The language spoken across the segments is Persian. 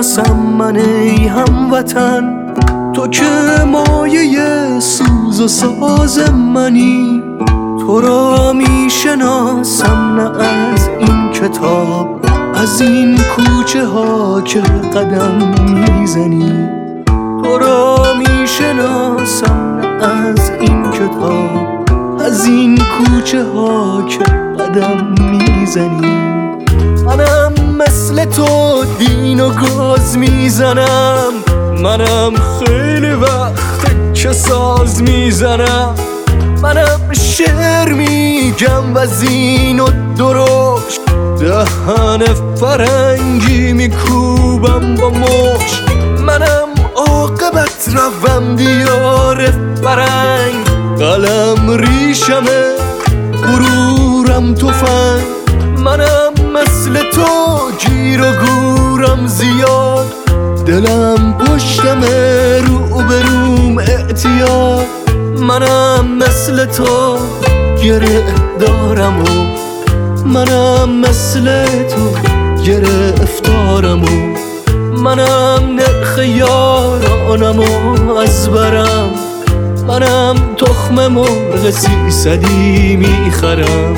میشناسم من ای هموطن، تو که مایه سوز و ساز منی. تو را میشناسم نه از این کتاب، از این کوچه ها که قدم میزنی. تو را میشناسم نه از این کتاب، از این کوچه ها که قدم میزنی. منم مثل تو دین و گاز میزنم، منم خیلی وقت که ساز میزنم. منم شعر میگم و زین و درشت، دهن فرنگی میکوبم با مشت. منم عاقبت روم دیار فرنگ، قلم ریشمه غرورم تفنگ. منم مثل تو گیر و گورم زیاد، دلم پشتمه روبروم اعتیاد. منم مثل تو گره دارم و منم مثل تو گرفتارم و منم نرخ یارانم و از برم. منم تخم مرغ 300 میخرم.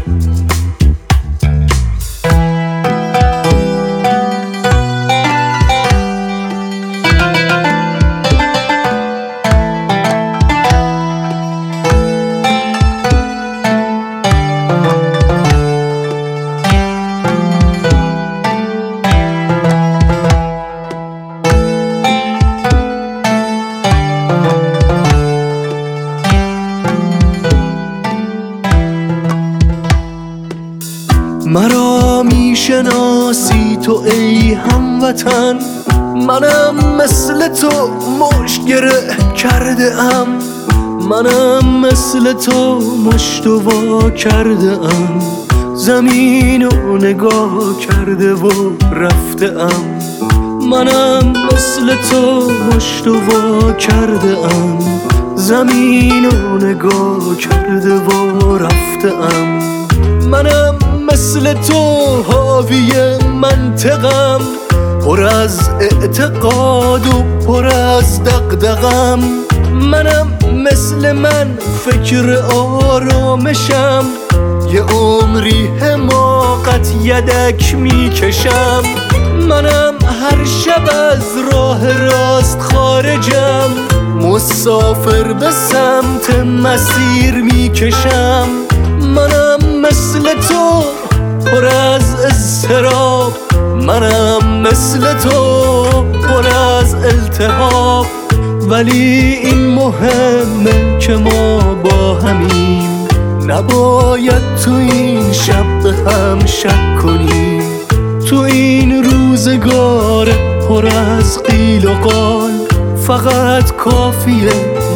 مرا میشناسی تو ای هموطن، منم مثل تو مشت گره کرده ام. منم مثل تو مشت و وا کرده ام، زمین رو نگاه کرده و رفته ام. منم مثل تو مشت و وا کرده ام، زمین رو نگاه کرده و رفته ام. منم مثل تو حاوی منطقم، پر از اعتقاد و پر از دغدغم. منم مثل من فکر آرامشم، یه عمری حماقت یدک میکشم. منم هر شب از راه راست خارجم، مسافر به سمت مسیر میکشم. منم مثل تو پر از اضطراب، منم مثل تو پر از التهاب. ولی این مهمه که ما با همیم، نباید تو این شب به هم شک کنیم. تو این روزگار پر از قیل و قال، فقط کافیه